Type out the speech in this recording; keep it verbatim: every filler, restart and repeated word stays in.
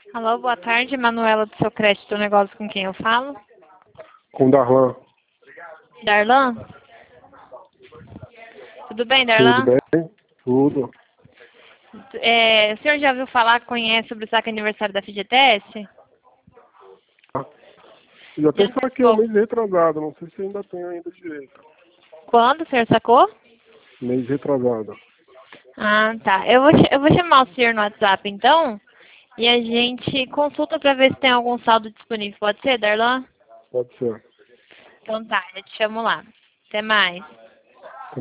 Alô, boa tarde, Manuela do seu crédito negócio, com quem eu falo? Com o Darlan. Darlan? Tudo bem, Tudo Darlan? bem? Tudo. É, o senhor já ouviu falar, conhece sobre o saque aniversário da F G T S? Eu já Já até saquei um sacou? mês retrasado, não sei se ainda tem ainda direito. Quando o senhor sacou? Mês retrasado. Ah, tá. Eu vou, ch- eu vou chamar o senhor no WhatsApp, então, e a gente consulta para ver se tem algum saldo disponível. Pode ser, Darlan? Pode ser. Então tá, eu te chamo lá. Até mais.